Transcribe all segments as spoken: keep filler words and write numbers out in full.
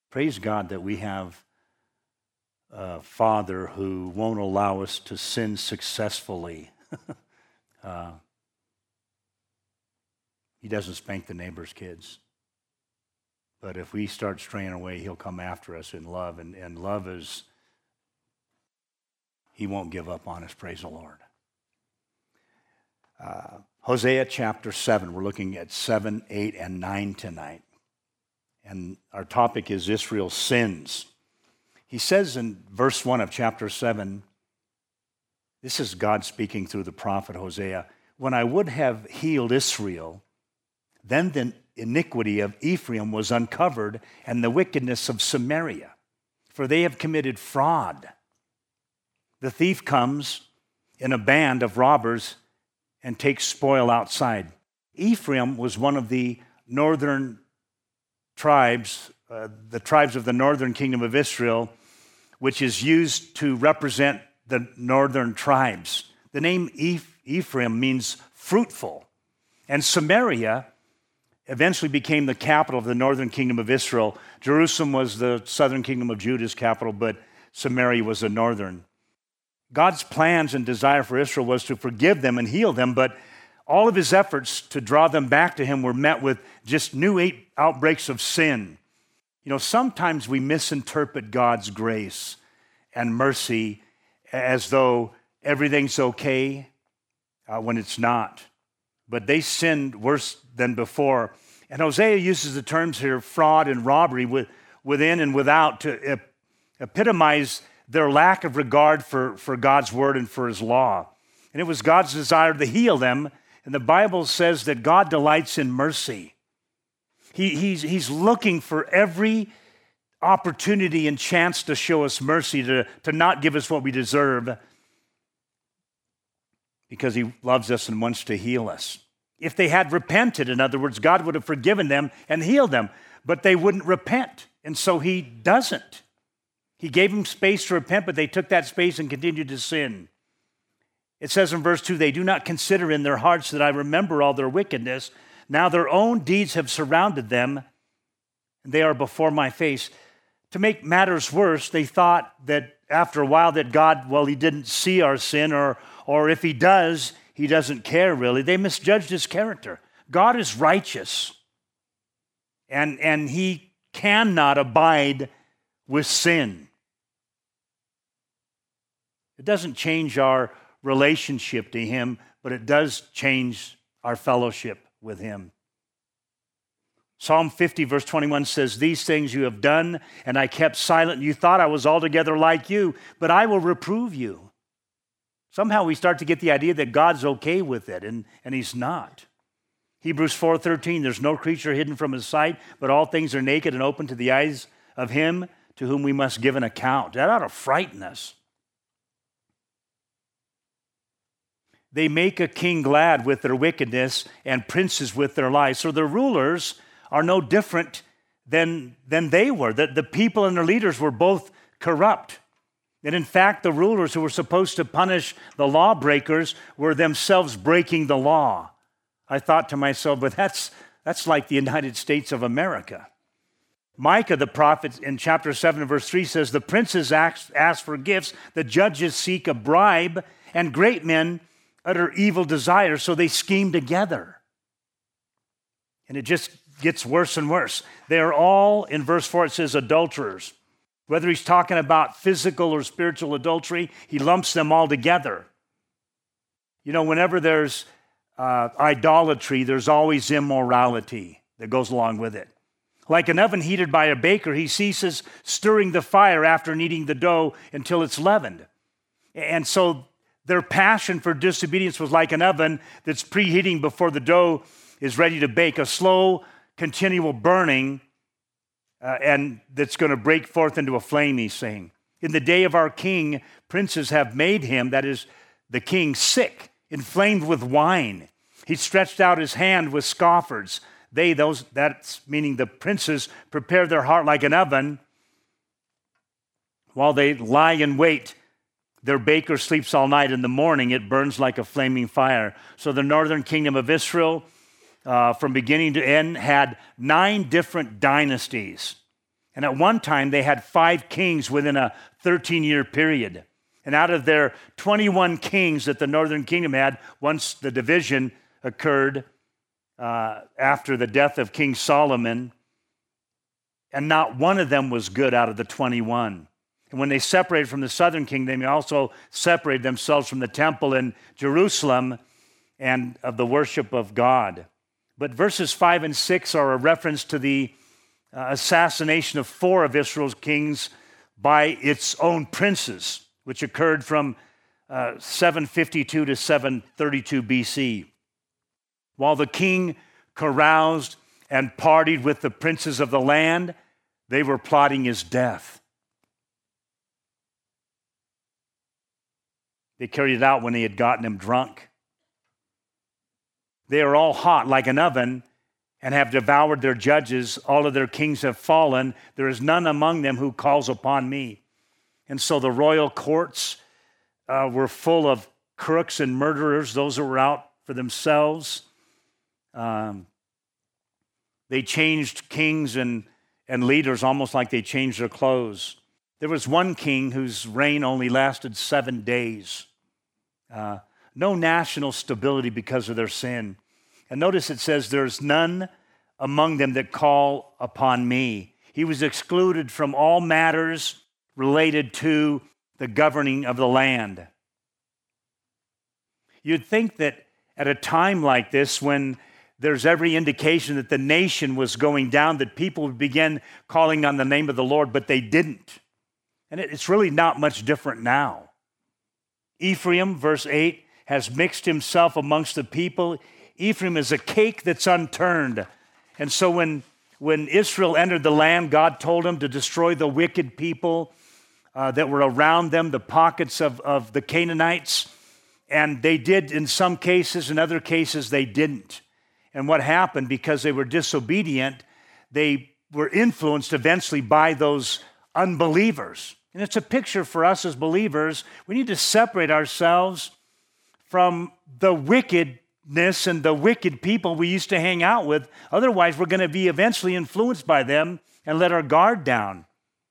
Praise God that we have a Father who won't allow us to sin successfully. uh, he doesn't spank the neighbor's kids. But if we start straying away, he'll come after us in love. And, and love is, he won't give up on us, praise the Lord. Uh, Hosea chapter seven, we're looking at seven, eight, and nine tonight. And our topic is Israel's sins. He says in verse one of chapter seven, this is God speaking through the prophet Hosea, when I would have healed Israel, then the iniquity of Ephraim was uncovered and the wickedness of Samaria, for they have committed fraud. The thief comes in a band of robbers and takes spoil outside. Ephraim was one of the northern tribes, uh, the tribes of the northern kingdom of Israel, which is used to represent the northern tribes. The name Ephraim means fruitful. And Samaria eventually became the capital of the northern kingdom of Israel. Jerusalem was the southern kingdom of Judah's capital, but Samaria was the northern. God's plans and desire for Israel was to forgive them and heal them, but all of his efforts to draw them back to him were met with just new outbreaks of sin. You know, sometimes we misinterpret God's grace and mercy as though everything's okay uh, when it's not. But they sinned worse than before. And Hosea uses the terms here, fraud and robbery, with, within and without, to ep- epitomize their lack of regard for, for God's word and for his law. And it was God's desire to heal them. And the Bible says that God delights in mercy. He, he's, he's looking for every opportunity and chance to show us mercy, to, to not give us what we deserve, because he loves us and wants to heal us. If they had repented, in other words, God would have forgiven them and healed them, but they wouldn't repent, and so he doesn't. He gave them space to repent, but they took that space and continued to sin. It says in verse two, they do not consider in their hearts that I remember all their wickedness. Now their own deeds have surrounded them, and they are before my face. To make matters worse, they thought that after a while that God, well, he didn't see our sin, or, or if he does, he doesn't care really. They misjudged his character. God is righteous, and, and he cannot abide with sin. It doesn't change our relationship to him, but it does change our fellowship with him. Psalm fifty, verse twenty-one says, these things you have done, and I kept silent. You thought I was altogether like you, but I will reprove you. Somehow we start to get the idea that God's okay with it, and, and he's not. Hebrews four thirteen, there's no creature hidden from his sight, but all things are naked and open to the eyes of him to whom we must give an account. That ought to frighten us. They make a king glad with their wickedness and princes with their lies. So their rulers are no different than, than they were. The, the people and their leaders were both corrupt. And in fact, the rulers who were supposed to punish the lawbreakers were themselves breaking the law. I thought to myself, but that's, that's like the United States of America. Micah, the prophet, in chapter seven, verse three says, the princes ask, ask for gifts, the judges seek a bribe, and great men utter evil desires, so they scheme together. And it just gets worse and worse. They are all, in verse four, it says adulterers. Whether he's talking about physical or spiritual adultery, he lumps them all together. You know, whenever there's uh, idolatry, there's always immorality that goes along with it. Like an oven heated by a baker, he ceases stirring the fire after kneading the dough until it's leavened. And so their passion for disobedience was like an oven that's preheating before the dough is ready to bake, a slow, continual burning, uh, and that's going to break forth into a flame, he's saying. In the day of our king, princes have made him, that is the king, sick, inflamed with wine. He stretched out his hand with scoffers. They, those, that's meaning the princes, prepare their heart like an oven while they lie in wait. Their baker sleeps all night. In the morning, it burns like a flaming fire. So the northern kingdom of Israel, uh, from beginning to end, had nine different dynasties. And at one time, they had five kings within a thirteen-year period. And out of their twenty-one kings that the northern kingdom had, once the division occurred uh, after the death of King Solomon, and not one of them was good out of the twenty-one. And when they separated from the southern kingdom, they also separated themselves from the temple in Jerusalem and of the worship of God. But verses five and six are a reference to the uh, assassination of four of Israel's kings by its own princes, which occurred from uh, seven fifty-two to seven thirty-two B C. While the king caroused and partied with the princes of the land, they were plotting his death. They carried it out when they had gotten him drunk. They are all hot like an oven and have devoured their judges. All of their kings have fallen. There is none among them who calls upon me. And so the royal courts uh, were full of crooks and murderers, those who were out for themselves. Um, they changed kings and, and leaders almost like they changed their clothes. There was one king whose reign only lasted seven days. Uh, no national stability because of their sin. And notice it says, there's none among them that call upon me. He was excluded from all matters related to the governing of the land. You'd think that at a time like this, when there's every indication that the nation was going down, that people would begin calling on the name of the Lord, but they didn't. And it's really not much different now. Ephraim, verse eight, has mixed himself amongst the people. Ephraim is a cake that's unturned. And so when, when Israel entered the land, God told him to destroy the wicked people uh, that were around them, the pockets of, of the Canaanites. And they did in some cases, in other cases they didn't. And what happened, because they were disobedient, they were influenced eventually by those unbelievers. And it's a picture for us as believers. We need to separate ourselves from the wickedness and the wicked people we used to hang out with. Otherwise, we're going to be eventually influenced by them and let our guard down.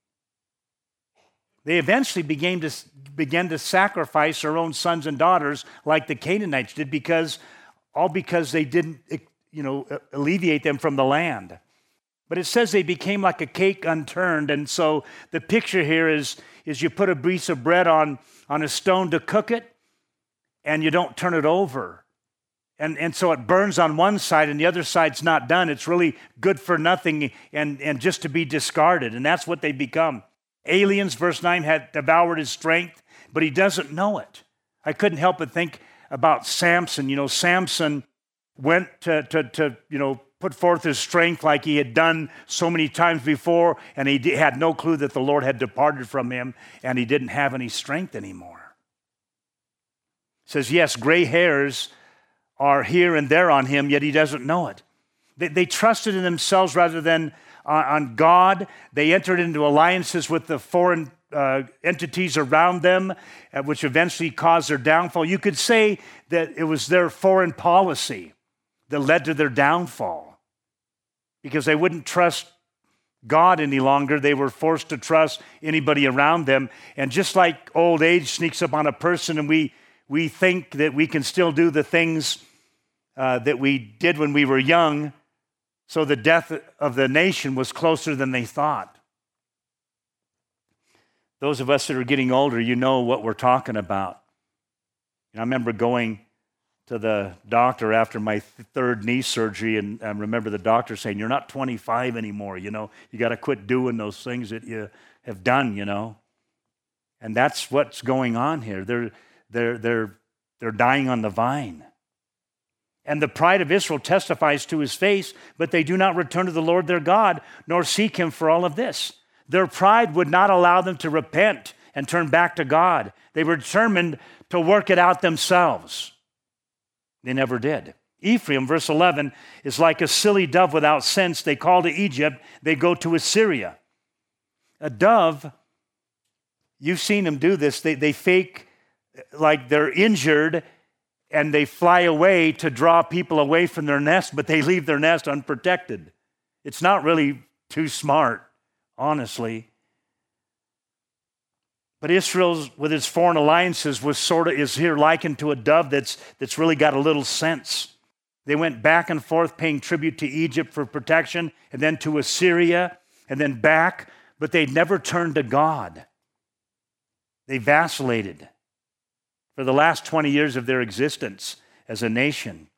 They eventually began to, began to sacrifice their own sons and daughters like the Canaanites did, because all because they didn't, you know, alleviate them from the land. But it says they became like a cake unturned. And so the picture here is, is you put a piece of bread on, on a stone to cook it, and you don't turn it over. And, and so it burns on one side and the other side's not done. It's really good for nothing and, and just to be discarded. And that's what they become. Aliens, verse nine, had devoured his strength, but he doesn't know it. I couldn't help but think about Samson. You know, Samson went to, to, to you know, put forth his strength like he had done so many times before, and he had no clue that the Lord had departed from him, and he didn't have any strength anymore. It says, yes, gray hairs are here and there on him, yet he doesn't know it. They, they trusted in themselves rather than on, on God. They entered into alliances with the foreign uh, entities around them, uh, which eventually caused their downfall. You could say that it was their foreign policy that led to their downfall, because they wouldn't trust God any longer. They were forced to trust anybody around them. And just like old age sneaks up on a person, and we we think that we can still do the things uh, that we did when we were young, so the death of the nation was closer than they thought. Those of us that are getting older, you know what we're talking about. And I remember going to the doctor after my third knee surgery, and I remember the doctor saying, you're not twenty-five anymore, you know, you got to quit doing those things that you have done, you know. And that's what's going on here. They're, they're, they're, they're dying on the vine. And the pride of Israel testifies to his face, but they do not return to the Lord their God, nor seek him for all of this. Their pride would not allow them to repent and turn back to God. They were determined to work it out themselves. They never did. Ephraim, verse eleven, is like a silly dove without sense. They call to Egypt, they go to Assyria. A dove, you've seen them do this, they, they fake like they're injured, and they fly away to draw people away from their nest, but they leave their nest unprotected. It's not really too smart honestly. But Israel, with its foreign alliances, was sort of is here likened to a dove that's that's really got a little sense. They went back and forth paying tribute to Egypt for protection, and then to Assyria, and then back, but they never turned to God. They vacillated for the last twenty years of their existence as a nation.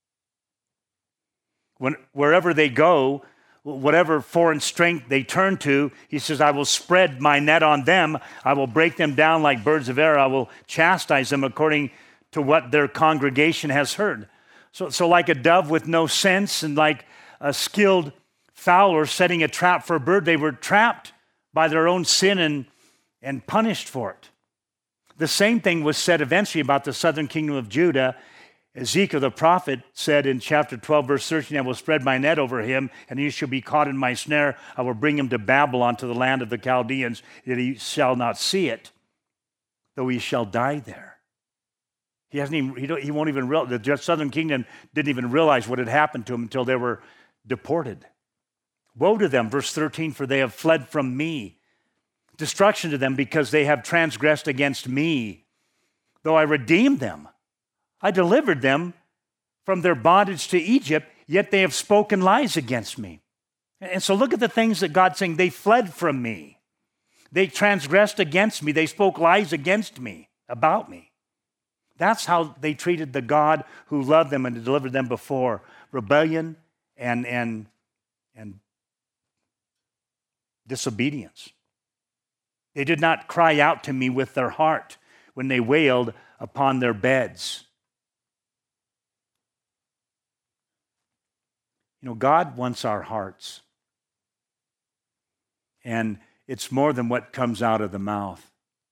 When, wherever they go, whatever foreign strength they turn to, he says, I will spread my net on them. I will break them down like birds of air. I will chastise them according to what their congregation has heard. So, so like a dove with no sense and like a skilled fowler setting a trap for a bird, they were trapped by their own sin and, and punished for it. The same thing was said eventually about the southern kingdom of Judah. Ezekiel the prophet said in chapter twelve, verse thirteen, I will spread my net over him, and he shall be caught in my snare. I will bring him to Babylon, to the land of the Chaldeans, that he shall not see it, though he shall die there. He hasn't even, he, don't, he won't even realize, the southern kingdom didn't even realize what had happened to him until they were deported. Woe to them, verse thirteen, for they have fled from me. Destruction to them because they have transgressed against me. Though I redeemed them, I delivered them from their bondage to Egypt, yet they have spoken lies against me. And so look at the things that God's saying. They fled from me. They transgressed against me. They spoke lies against me, about me. That's how they treated the God who loved them and delivered them before. Rebellion and, and, and disobedience. They did not cry out to me with their heart when they wailed upon their beds. You know, God wants our hearts. And it's more than what comes out of the mouth.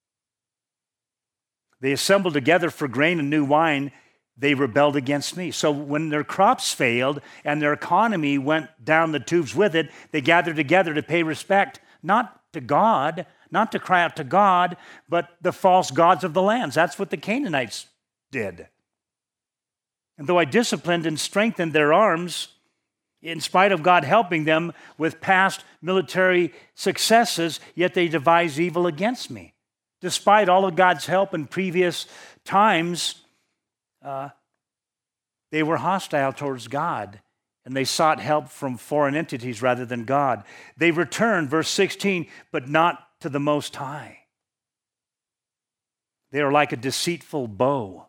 They assembled together for grain and new wine. They rebelled against me. So when their crops failed and their economy went down the tubes with it, they gathered together to pay respect, not to God, not to cry out to God, but the false gods of the lands. That's what the Canaanites did. And though I disciplined and strengthened their arms, in spite of God helping them with past military successes, yet they devised evil against me. Despite all of God's help in previous times, uh, they were hostile towards God, and they sought help from foreign entities rather than God. They returned, verse sixteen, but not to the Most High. They are like a deceitful bow,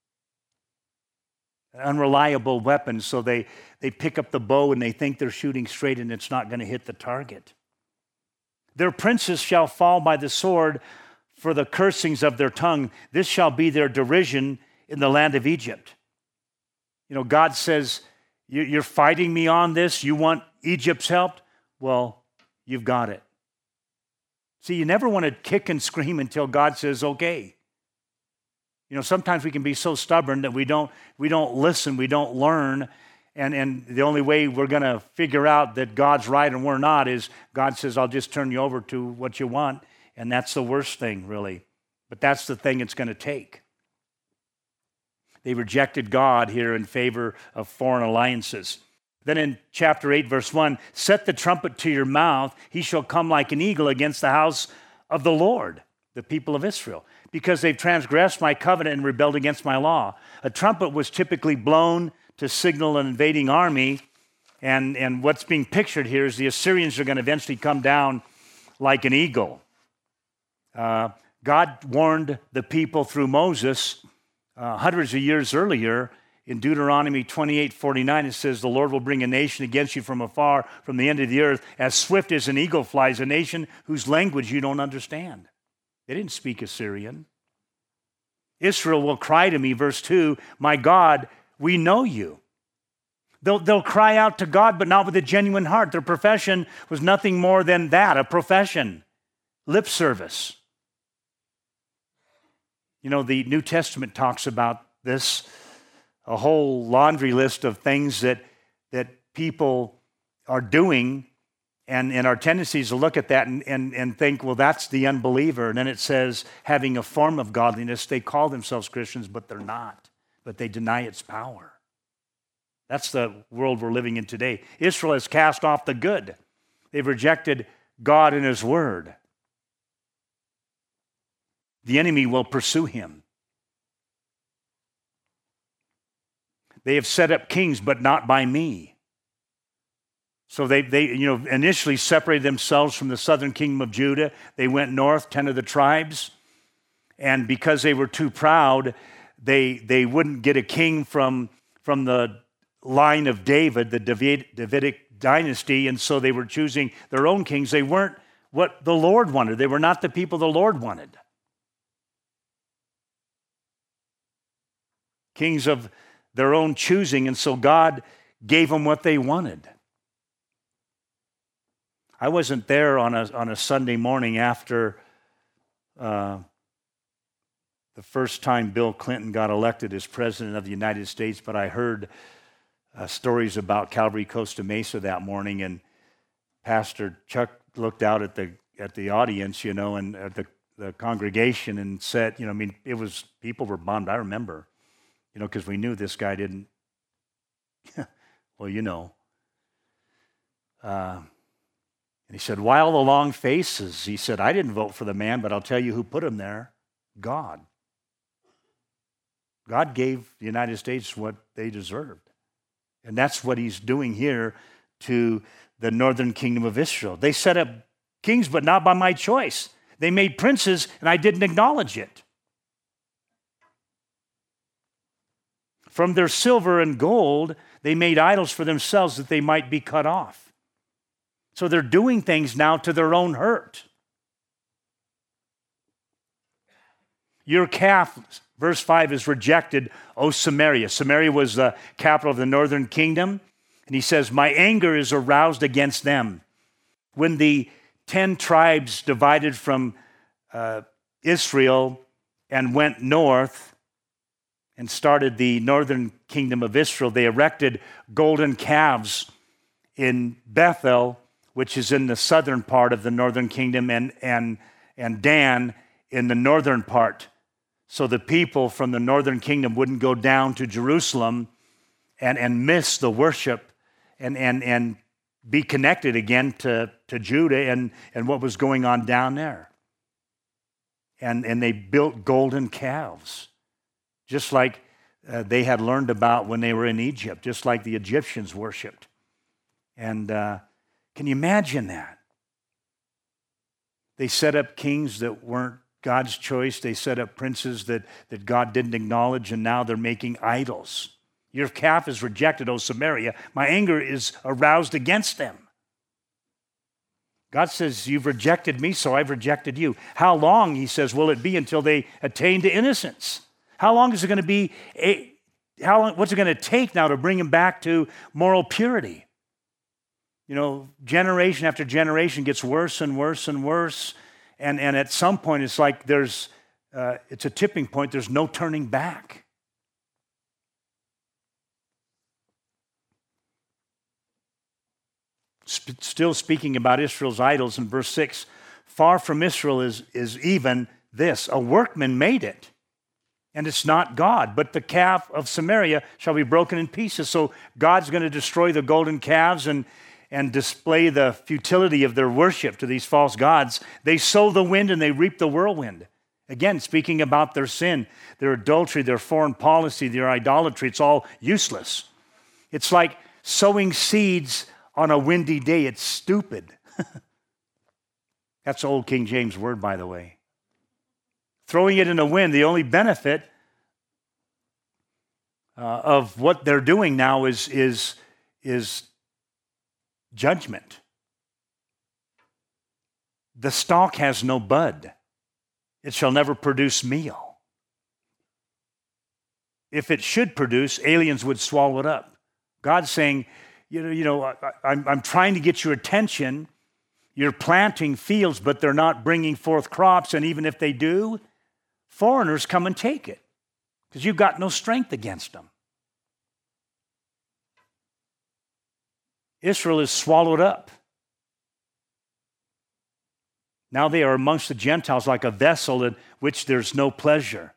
an unreliable weapon, so they, they pick up the bow and they think they're shooting straight and it's not going to hit the target. Their princes shall fall by the sword for the cursings of their tongue. This shall be their derision in the land of Egypt. You know, God says, you're fighting me on this? You want Egypt's help? Well, you've got it. See, you never want to kick and scream until God says, okay. You know, sometimes we can be so stubborn that we don't we don't listen, we don't learn, and, and the only way we're going to figure out that God's right and we're not is God says, I'll just turn you over to what you want, and that's the worst thing, really. But that's the thing it's going to take. They rejected God here in favor of foreign alliances. Then in chapter eight, verse one, set the trumpet to your mouth, he shall come like an eagle against the house of the Lord, the people of Israel, because they've transgressed my covenant and rebelled against my law. A trumpet was typically blown to signal an invading army, and, and what's being pictured here is the Assyrians are going to eventually come down like an eagle. Uh, God warned the people through Moses uh, hundreds of years earlier. In Deuteronomy twenty-eight forty-nine, it says, the Lord will bring a nation against you from afar, from the end of the earth, as swift as an eagle flies, a nation whose language you don't understand. They didn't speak Assyrian. Israel will cry to me, verse two, my God, we know you. They'll, they'll cry out to God, but not with a genuine heart. Their profession was nothing more than that, a profession, lip service. You know, the New Testament talks about this, a whole laundry list of things that, that people are doing, and, and our tendency is to look at that and, and, and think, well, that's the unbeliever. And then it says, having a form of godliness, they call themselves Christians, but they're not. But they deny its power. That's the world we're living in today. Israel has cast off the good. They've rejected God and his word, the enemy will pursue him. They have set up kings, but not by me. So they, they, you know, initially separated themselves from the southern kingdom of Judah. They went north, ten of the tribes. And because they were too proud, they, they wouldn't get a king from, from the line of David, the David, Davidic dynasty. And so they were choosing their own kings. They weren't what the Lord wanted. They were not the people the Lord wanted. Kings of their own choosing. And so God gave them what they wanted. I wasn't there on a, on a Sunday morning after uh, the first time Bill Clinton got elected as president of the United States, but I heard uh, stories about Calvary Costa Mesa that morning, and Pastor Chuck looked out at the at the audience, you know, and at the, the congregation and said, you know, I mean, it was, people were bummed, I remember, you know, because we knew this guy didn't, well, you know. Uh, And he said, why all the long faces? He said, I didn't vote for the man, but I'll tell you who put him there. God. God gave the United States what they deserved. And that's what he's doing here to the northern kingdom of Israel. They set up kings, but not by my choice. They made princes, and I didn't acknowledge it. From their silver and gold, they made idols for themselves that they might be cut off. So they're doing things now to their own hurt. Your calf, verse five, is rejected, O Samaria. Samaria was the capital of the northern kingdom. And he says, my anger is aroused against them. When the ten tribes divided from uh, Israel and went north and started the northern kingdom of Israel, they erected golden calves in Bethel, which is in the southern part of the northern kingdom, and, and, and Dan in the northern part. So the people from the northern kingdom wouldn't go down to Jerusalem and, and miss the worship and, and, and be connected again to, to Judah and, and what was going on down there. And, and they built golden calves, just like uh, they had learned about when they were in Egypt, just like the Egyptians worshipped. And uh, can you imagine that? They set up kings that weren't God's choice. They set up princes that, that God didn't acknowledge, and now they're making idols. Your calf is rejected, O Samaria. My anger is aroused against them. God says, you've rejected me, so I've rejected you. How long, he says, will it be until they attain to innocence? How long is it going to be? A, how long, what's it going to take now to bring them back to moral purity? You know, generation after generation gets worse and worse and worse. And, and at some point, it's like there's, uh, it's a tipping point. There's no turning back. Sp- still speaking about Israel's idols in verse six, far from Israel is, is even this, a workman made it, and it's not God, but the calf of Samaria shall be broken in pieces. So God's going to destroy the golden calves and and display the futility of their worship to these false gods. They sow the wind and they reap the whirlwind. Again, speaking about their sin, their adultery, their foreign policy, their idolatry, it's all useless. It's like sowing seeds on a windy day. It's stupid. That's old King James word, by the way. Throwing it in the wind, the only benefit uh, of what they're doing now is, is, is judgment. The stalk has no bud. It shall never produce meal. If it should produce, aliens would swallow it up. God's saying, you know, you know, I, I'm, I'm trying to get your attention. You're planting fields, but they're not bringing forth crops. And even if they do, foreigners come and take it because you've got no strength against them. Israel is swallowed up. Now they are amongst the Gentiles like a vessel in which there's no pleasure.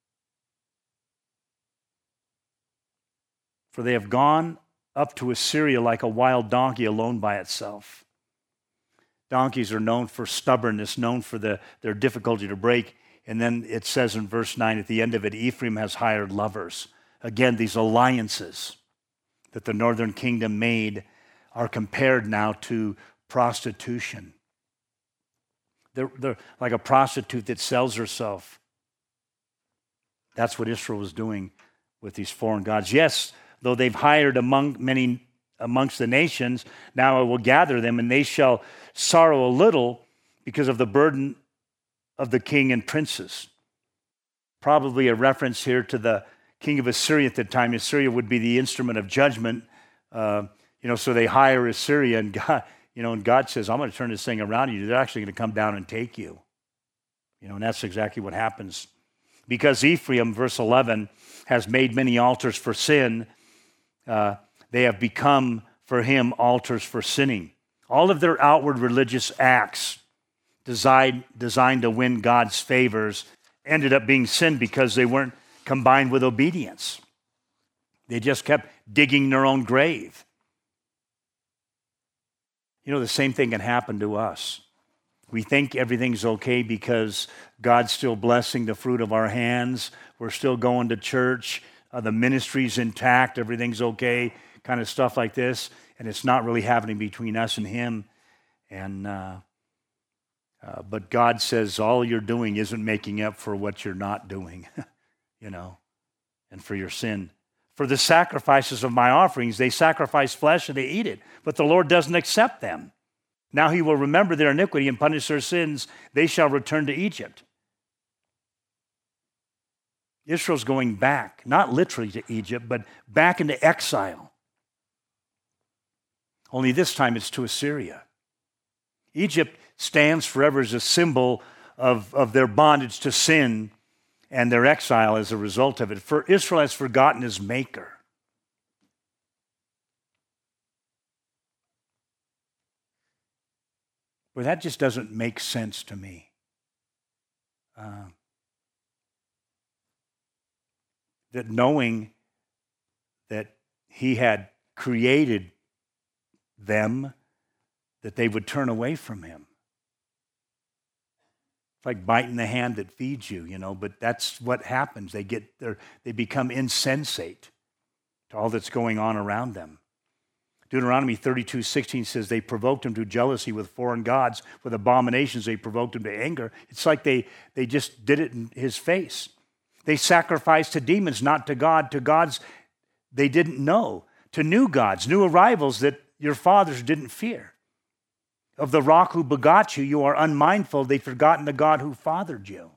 For they have gone up to Assyria like a wild donkey alone by itself. Donkeys are known for stubbornness, known for the, their difficulty to break. And then it says in verse nine at the end of it, Ephraim has hired lovers. Again, these alliances that the northern kingdom made are compared now to prostitution. They're, they're like a prostitute that sells herself. That's what Israel was doing with these foreign gods. Yes, though they've hired among many amongst the nations, now I will gather them, and they shall sorrow a little because of the burden of the king and princes. Probably a reference here to the king of Assyria at the time. Assyria would be the instrument of judgment. Uh, you know, so they hire Assyria, and God, you know, and God says, I'm going to turn this thing around you. They're actually going to come down and take you. You know, and that's exactly what happens. Because Ephraim, verse eleven, has made many altars for sin, uh, they have become for him altars for sinning. All of their outward religious acts designed, designed to win God's favors ended up being sin because they weren't combined with obedience. They just kept digging their own grave. You know, the same thing can happen to us. We think everything's okay because God's still blessing the fruit of our hands. We're still going to church. Uh, the ministry's intact. Everything's okay, kind of stuff like this. And it's not really happening between us and him. And uh, uh, but God says all you're doing isn't making up for what you're not doing, you know, and for your sin. For the sacrifices of my offerings, they sacrifice flesh and they eat it, but the Lord doesn't accept them. Now he will remember their iniquity and punish their sins. They shall return to Egypt. Israel's going back, not literally to Egypt, but back into exile. Only this time it's to Assyria. Egypt stands forever as a symbol of, of their bondage to sin and their exile as a result of it. For Israel has forgotten his maker. Well, that just doesn't make sense to me. Uh, that knowing that he had created them, that they would turn away from him. It's like biting the hand that feeds you, you know, but that's what happens. They get they become insensate to all that's going on around them. Deuteronomy thirty-two sixteen says they provoked him to jealousy with foreign gods. With abominations, they provoked him to anger. It's like they, they just did it in his face. They sacrificed to demons, not to God, to gods they didn't know, to new gods, new arrivals that your fathers didn't fear. Of the rock who begot you, you are unmindful. They've forgotten the God who fathered you.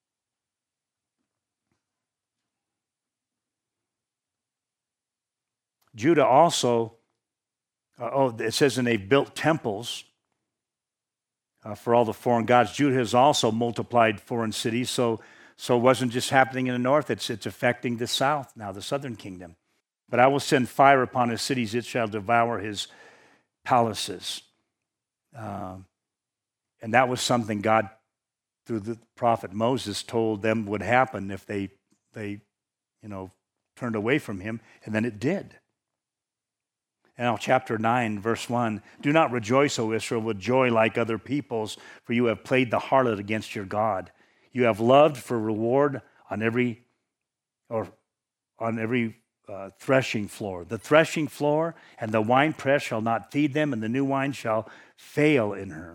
Judah also, uh, oh, it says, and they've built temples uh, for all the foreign gods. Judah has also multiplied foreign cities, so, so it wasn't just happening in the north, it's, it's affecting the south now, the southern kingdom. But I will send fire upon his cities, it shall devour his palaces. Uh, and that was something God, through the prophet Moses, told them would happen if they, they, you know, turned away from him, and then it did. And now chapter nine, verse one, do not rejoice, O Israel, with joy like other peoples, for you have played the harlot against your God. You have loved for reward on every, or on every Uh, threshing floor. The threshing floor and the winepress shall not feed them, and the new wine shall fail in her.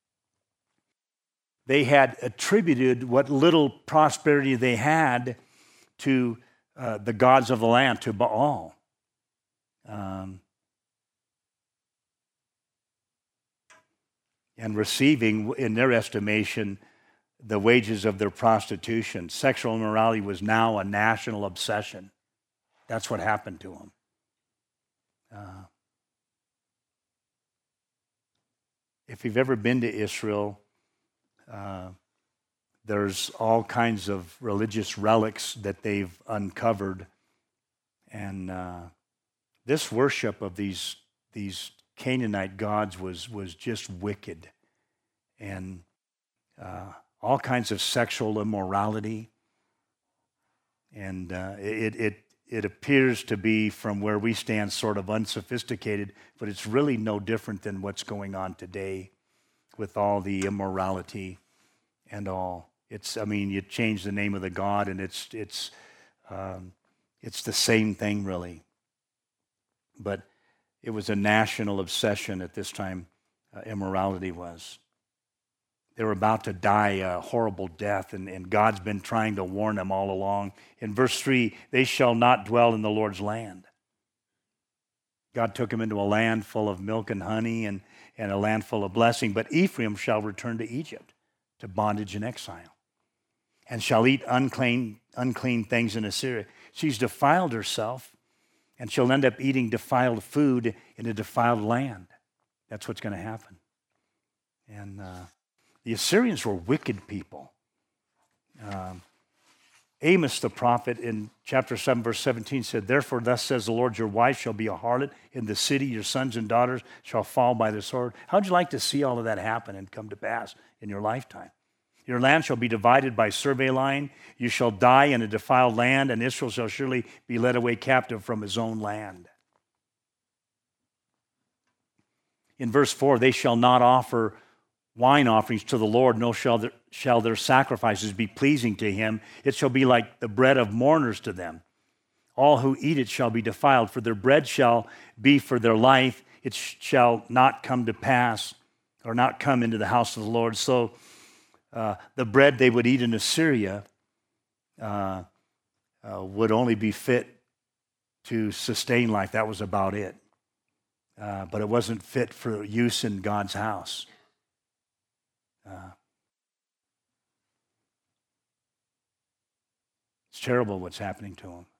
They had attributed what little prosperity they had to uh, the gods of the land, to Baal. Um, and receiving, in their estimation, the wages of their prostitution. Sexual immorality was now a national obsession. That's what happened to them. Uh, if you've ever been to Israel, uh, there's all kinds of religious relics that they've uncovered. And uh, this worship of these, these Canaanite gods was, was just wicked. And uh, all kinds of sexual immorality. And uh, it, it It appears to be, from where we stand, sort of unsophisticated, but it's really no different than what's going on today. with all the immorality and all. It's, I mean, you change the name of the god, and it's it's um, it's the same thing, really. But it was a national obsession at this time. Uh, immorality was. They were about to die a horrible death, and, and God's been trying to warn them all along. In verse three, they shall not dwell in the Lord's land. God took them into a land full of milk and honey, and, and a land full of blessing. But Ephraim shall return to Egypt, to bondage and exile, and shall eat unclean, unclean things in Assyria. She's defiled herself, and she'll end up eating defiled food in a defiled land. That's what's going to happen. And uh, the Assyrians were wicked people. Um, Amos the prophet in chapter seven, verse seventeen said, therefore thus says the Lord, your wife shall be a harlot in the city, your sons and daughters shall fall by the sword. How'd you like to see all of that happen and come to pass in your lifetime? Your land shall be divided by survey line. You shall die in a defiled land, and Israel shall surely be led away captive from his own land. In verse four, they shall not offer wine offerings to the Lord, nor shall their, shall their sacrifices be pleasing to him. It shall be like the bread of mourners to them. All who eat it shall be defiled, for their bread shall be for their life. It sh- shall not come to pass, or not come into the house of the Lord. So uh, the bread they would eat in Assyria uh, uh, would only be fit to sustain life. That was about it. Uh, but it wasn't fit for use in God's house. Uh, it's terrible what's happening to them.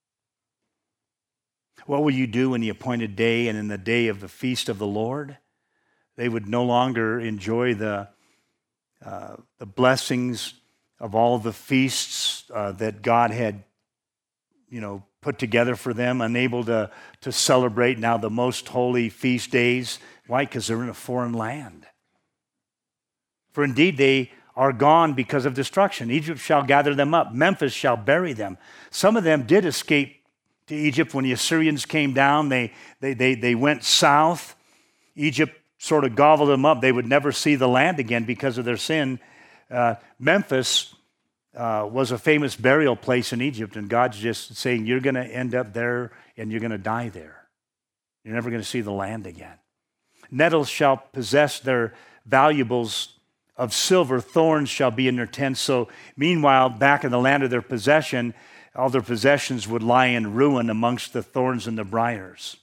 What will you do in the appointed day and in the day of the feast of the Lord? They would no longer enjoy the, uh, the blessings of all the feasts uh, that God had, you know, put together for them, unable to, to celebrate now the most holy feast days. Why? Because they're in a foreign land. For indeed they are gone because of destruction. Egypt shall gather them up. Memphis shall bury them. Some of them did escape to Egypt when the Assyrians came down. They, they, they, they went south. Egypt sort of gobbled them up. They would never see the land again because of their sin. Uh, Memphis uh, was a famous burial place in Egypt, and God's just saying, you're going to end up there and you're going to die there. You're never going to see the land again. Nettles shall possess their valuables of silver, thorns shall be in their tents. So meanwhile, back in the land of their possession, all their possessions would lie in ruin amongst the thorns and the briars.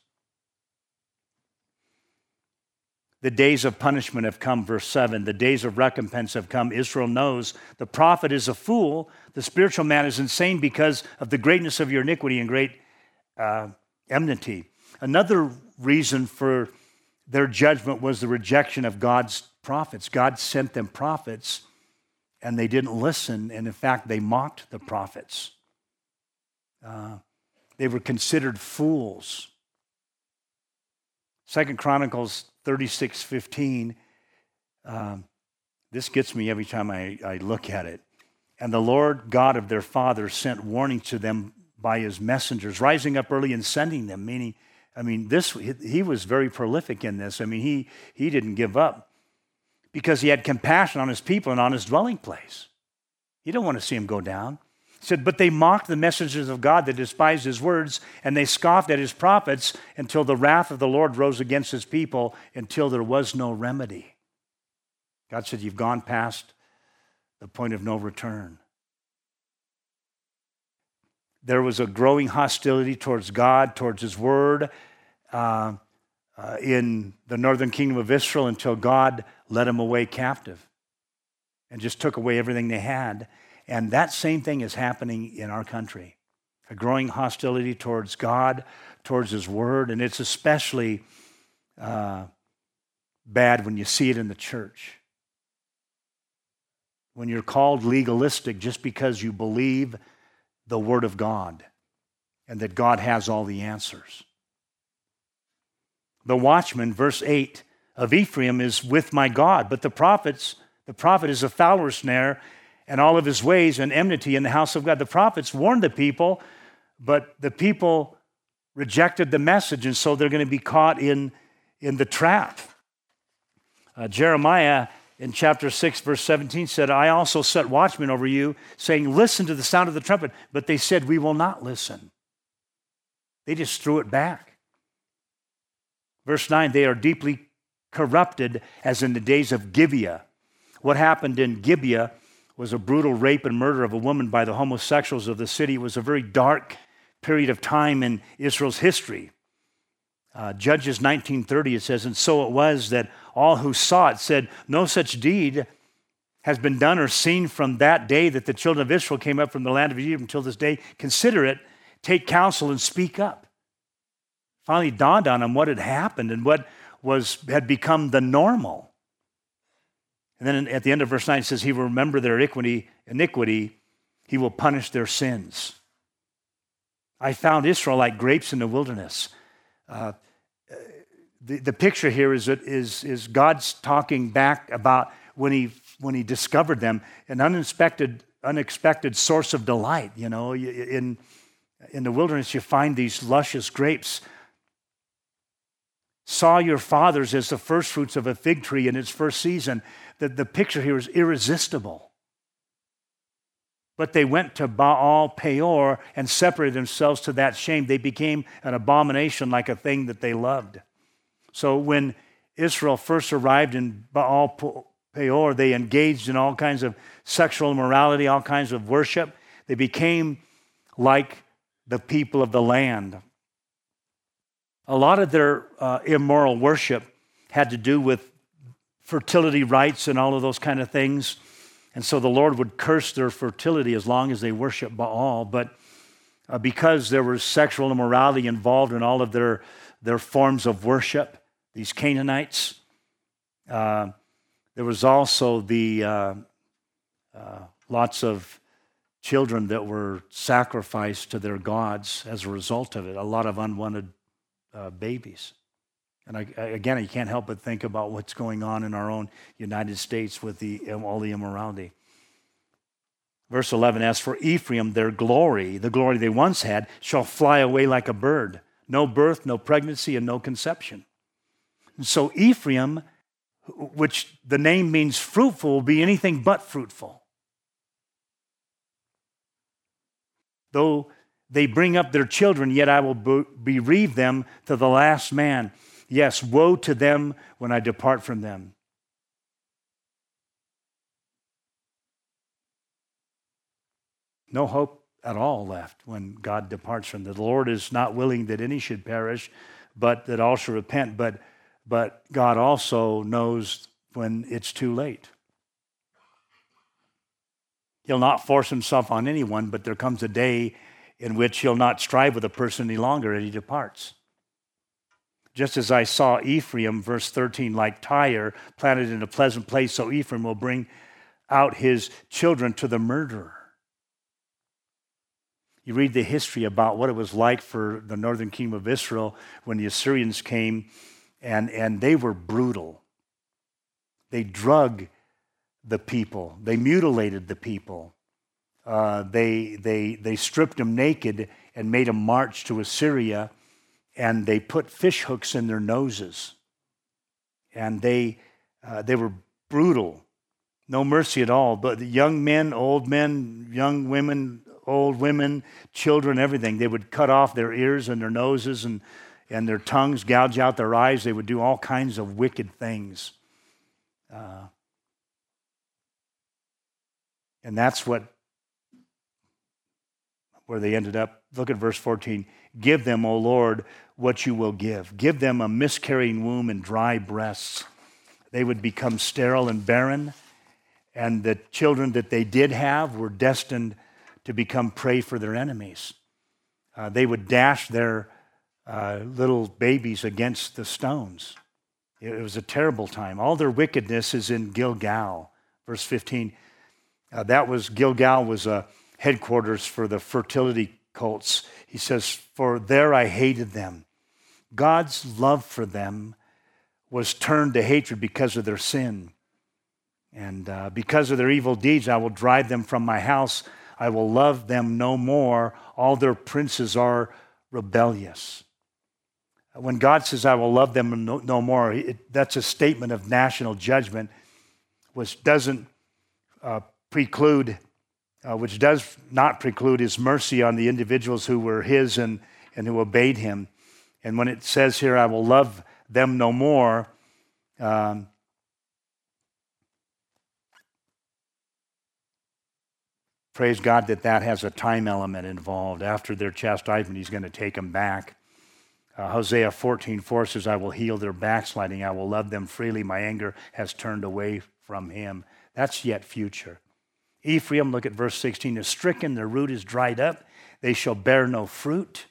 The days of punishment have come, verse seven. The days of recompense have come. Israel knows the prophet is a fool. The spiritual man is insane because of the greatness of your iniquity and great uh, enmity. Another reason for their judgment was the rejection of God's prophets. God sent them prophets, and they didn't listen, and in fact, they mocked the prophets. Uh, they were considered fools. Second Chronicles thirty-six fifteen, um, this gets me every time I, I look at it. And the Lord God of their fathers sent warning to them by his messengers, rising up early and sending them, meaning, I mean, this he was very prolific in this. I mean, he he didn't give up because he had compassion on his people and on his dwelling place. You don't want to see him go down. He said, but they mocked the messengers of God that despised his words, and they scoffed at his prophets until the wrath of the Lord rose against his people, until there was no remedy. God said, you've gone past the point of no return. There was a growing hostility towards God, towards his word, uh, uh, in the northern kingdom of Israel until God led them away captive and just took away everything they had. And that same thing is happening in our country. A growing hostility towards God, towards his word, and it's especially uh, bad when you see it in the church. When you're called legalistic just because you believe the word of God and that God has all the answers. The watchman, verse eight, of Ephraim is with my God, but the prophets, the prophet is a fowler's snare, and all of his ways and enmity in the house of God. The prophets warned the people, but the people rejected the message, and so they're going to be caught in, in the trap. Uh, Jeremiah in chapter six, verse seventeen said, I also set watchmen over you, saying, listen to the sound of the trumpet. But they said, we will not listen. They just threw it back. Verse nine, they are deeply corrupted as in the days of Gibeah. What happened in Gibeah was a brutal rape and murder of a woman by the homosexuals of the city. It was a very dark period of time in Israel's history. Uh, Judges nineteen thirty, it says, and so it was that all who saw it said, no such deed has been done or seen from that day that the children of Israel came up from the land of Egypt until this day. Consider it, take counsel, and speak up. Finally dawned on them what had happened and what was had become the normal. And then at the end of verse nine, it says, he will remember their iniquity, iniquity, he will punish their sins. I found Israel like grapes in the wilderness. Uh, the, the picture here is, is, is God's talking back about when he, when he discovered them, an unexpected, unexpected source of delight. You know, in, in the wilderness, you find these luscious grapes. Saw your fathers as the first fruits of a fig tree in its first season. The, the picture here is irresistible. But they went to Baal Peor and separated themselves to that shame. They became an abomination like a thing that they loved. So when Israel first arrived in Baal Peor, they engaged in all kinds of sexual immorality, all kinds of worship. They became like the people of the land. A lot of their uh, immoral worship had to do with fertility rites and all of those kind of things. And so the Lord would curse their fertility as long as they worship Baal. But uh, because there was sexual immorality involved in all of their, their forms of worship, these Canaanites, uh, there was also the uh, uh, lots of children that were sacrificed to their gods as a result of it, a lot of unwanted uh, babies. And I, again, you can't help but think about what's going on in our own United States with the, all the immorality. Verse eleven, as for Ephraim, their glory, the glory they once had, shall fly away like a bird. No birth, no pregnancy, and no conception. And so Ephraim, which the name means fruitful, will be anything but fruitful. Though they bring up their children, yet I will bereave them to the last man. Yes, woe to them when I depart from them. No hope at all left when God departs from them. The Lord is not willing that any should perish, but that all should repent. But, but God also knows when it's too late. He'll not force himself on anyone, but there comes a day in which he'll not strive with a person any longer and he departs. Just as I saw Ephraim, verse thirteen, like Tyre, planted in a pleasant place, so Ephraim will bring out his children to the murderer. You read the history about what it was like for the northern kingdom of Israel when the Assyrians came, and, and they were brutal. They drug the people. They mutilated the people. Uh, they, they, they stripped them naked and made them march to Assyria, and they put fish hooks in their noses. And they, uh, they were brutal, no mercy at all. But the young men, old men, young women, old women, children, everything, they would cut off their ears and their noses and, and their tongues, gouge out their eyes. They would do all kinds of wicked things. Uh, and that's what, where they ended up. Look at verse fourteen. Give them, O Lord, what you will give. Give them a miscarrying womb and dry breasts. They would become sterile and barren, and the children that they did have were destined to become prey for their enemies. Uh, they would dash their uh, little babies against the stones. It, it was a terrible time. All their wickedness is in Gilgal. Verse fifteen. Uh, that was, Gilgal was a headquarters for the fertility cults. He says, for there I hated them. God's love for them was turned to hatred because of their sin. And uh, because of their evil deeds, I will drive them from my house. I will love them no more. All their princes are rebellious. When God says, I will love them no, no more, it, that's a statement of national judgment, which doesn't uh, preclude, uh, which does not preclude his mercy on the individuals who were his and, and who obeyed him. And when it says here, I will love them no more, um, praise God that that has a time element involved. After their chastisement, he's going to take them back. Uh, Hosea fourteen four says, I will heal their backsliding. I will love them freely. My anger has turned away from him. That's yet future. Ephraim, look at verse sixteen, is stricken, their root is dried up. They shall bear no fruit.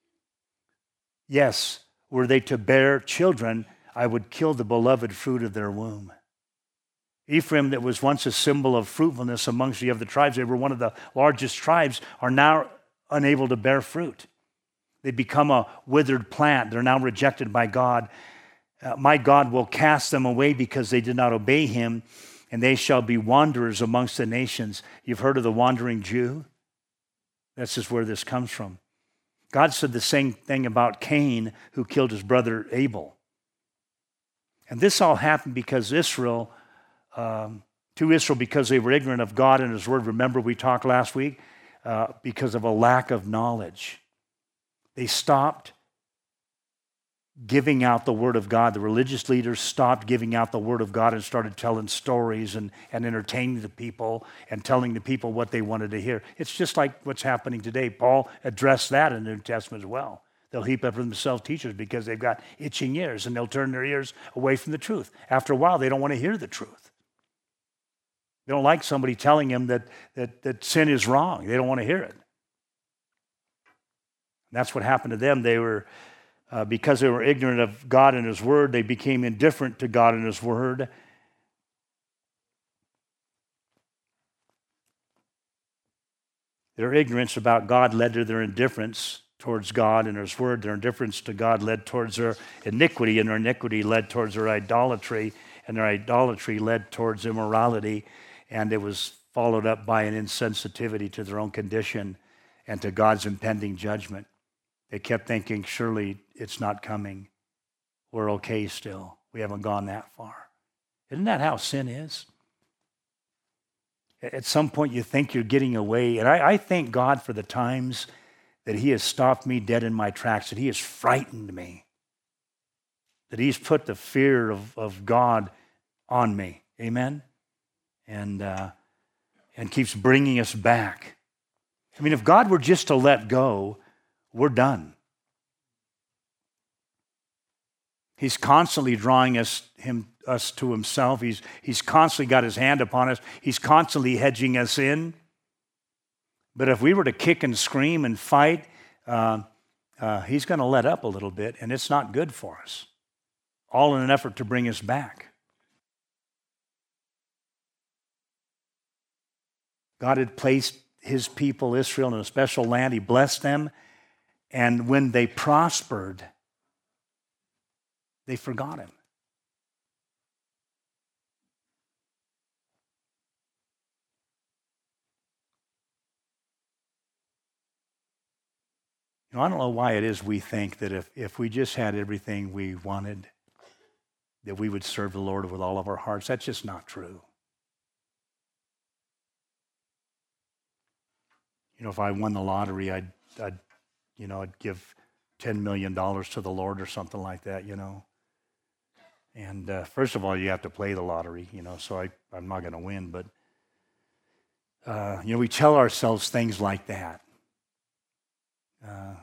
Yes, were they to bear children, I would kill the beloved fruit of their womb. Ephraim, that was once a symbol of fruitfulness amongst the other tribes, they were one of the largest tribes, are now unable to bear fruit. They become a withered plant. They're now rejected by God. Uh, my God will cast them away because they did not obey him, and they shall be wanderers amongst the nations. You've heard of the wandering Jew? That's just where this comes from. God said the same thing about Cain, who killed his brother Abel. And this all happened because Israel, um, to Israel, because they were ignorant of God and his word. Remember we talked last week? Uh, because of a lack of knowledge. They stopped giving out the word of God. The religious leaders stopped giving out the word of God and started telling stories and, and entertaining the people and telling the people what they wanted to hear. It's just like what's happening today. Paul addressed that in the New Testament as well. They'll heap up for themselves teachers because they've got itching ears, and they'll turn their ears away from the truth. After a while, they don't want to hear the truth. They don't like somebody telling them that, that, that sin is wrong. They don't want to hear it. That's what happened to them. They were, uh, because they were ignorant of God and his word, they became indifferent to God and his word. Their ignorance about God led to their indifference towards God and his word. Their indifference to God led towards their iniquity, and their iniquity led towards their idolatry, and their idolatry led towards immorality, and it was followed up by an insensitivity to their own condition and to God's impending judgment. They kept thinking, surely it's not coming. We're okay still. We haven't gone that far. Isn't that how sin is? At some point you think you're getting away. And I, I thank God for the times that he has stopped me dead in my tracks, that he has frightened me, that he's put the fear of, of God on me. Amen? And, uh, and keeps bringing us back. I mean, if God were just to let go, we're done. He's constantly drawing us, him, us to himself. He's, he's constantly got his hand upon us. He's constantly hedging us in. But if we were to kick and scream and fight, uh, uh, he's going to let up a little bit, and it's not good for us. All in an effort to bring us back. God had placed his people, Israel, in a special land. He blessed them. And when they prospered, they forgot him. You know, I don't know why it is we think that if, if we just had everything we wanted, that we would serve the Lord with all of our hearts. That's just not true. You know, if I won the lottery, I'd, I'd you know, I'd give ten million dollars to the Lord or something like that, you know. And uh, first of all, you have to play the lottery, you know, so I, I'm not going to win. But, uh, you know, we tell ourselves things like that. Uh,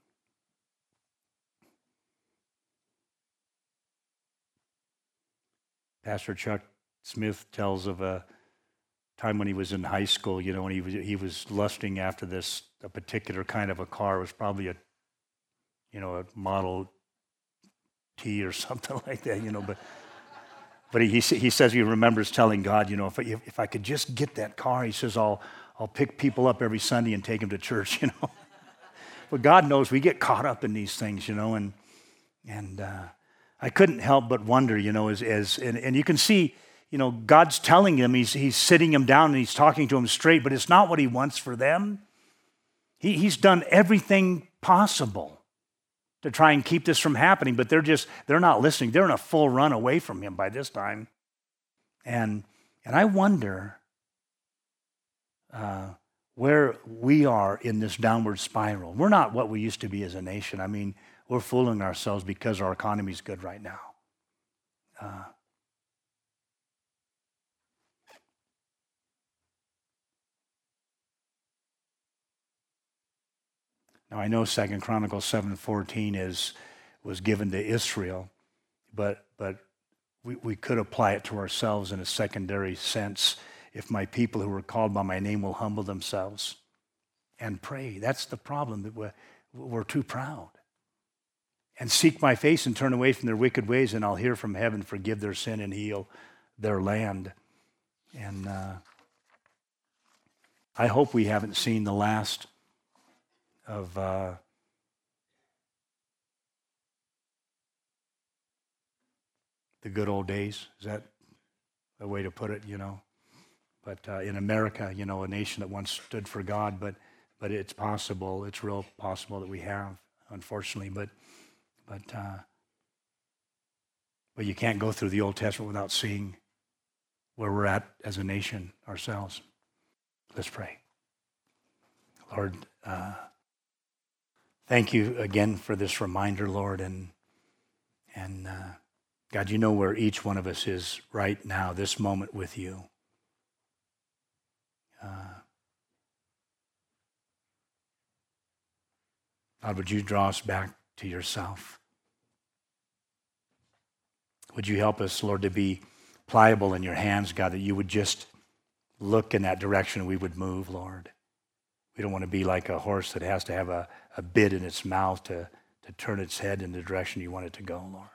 Pastor Chuck Smith tells of a time when he was in high school, you know, when he was, he was lusting after this, a particular kind of a car. It was probably a, you know, a Model T or something like that, you know, but but he he says he remembers telling God, you know, if I, if I could just get that car, he says, I'll I'll pick people up every Sunday and take them to church, you know. But God knows we get caught up in these things, you know, and and uh, I couldn't help but wonder, you know, as as and, and you can see, you know, God's telling him, he's he's sitting him down and he's talking to him straight, but it's not what he wants for them. He he's done everything possible to try and keep this from happening, but they're just, they're not listening. They're in a full run away from him by this time. And, and I wonder uh, where we are in this downward spiral. We're not what we used to be as a nation. I mean, we're fooling ourselves because our economy is good right now. Uh, now I know Second Chronicles seven fourteen is was given to Israel, but but we, we could apply it to ourselves in a secondary sense. If my people who are called by my name will humble themselves and pray. That's the problem, that we're, we're too proud. And seek my face and turn away from their wicked ways, and I'll hear from heaven, forgive their sin and heal their land. And uh, I hope we haven't seen the last of uh, the good old days. Is that a way to put it, you know? But uh, in America, you know, a nation that once stood for God, but but it's possible, it's real possible that we have, unfortunately. But But uh, but you can't go through the Old Testament without seeing where we're at as a nation ourselves. Let's pray. Lord, uh, thank you again for this reminder, Lord. And, and uh, God, you know where each one of us is right now, this moment with you. Uh, God, would you draw us back to yourself? Would you help us, Lord, to be pliable in your hands, God, that you would just look in that direction and we would move, Lord. We don't want to be like a horse that has to have a, a bit in its mouth to, to turn its head in the direction you want it to go, Lord.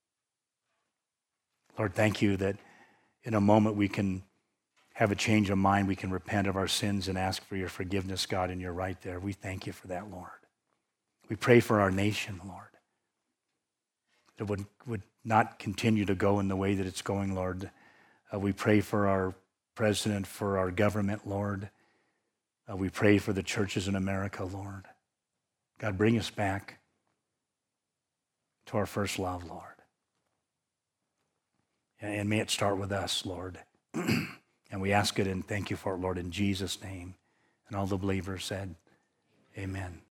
Lord, thank you that in a moment we can have a change of mind. We can repent of our sins and ask for your forgiveness, God, and you're right there. We thank you for that, Lord. We pray for our nation, Lord, that would, would not continue to go in the way that it's going, Lord. Uh, we pray for our president, for our government, Lord. Uh, we pray for the churches in America, Lord. God, bring us back to our first love, Lord. And, and may it start with us, Lord. And we ask it and thank you for it, Lord, in Jesus' name. And all the believers said, amen.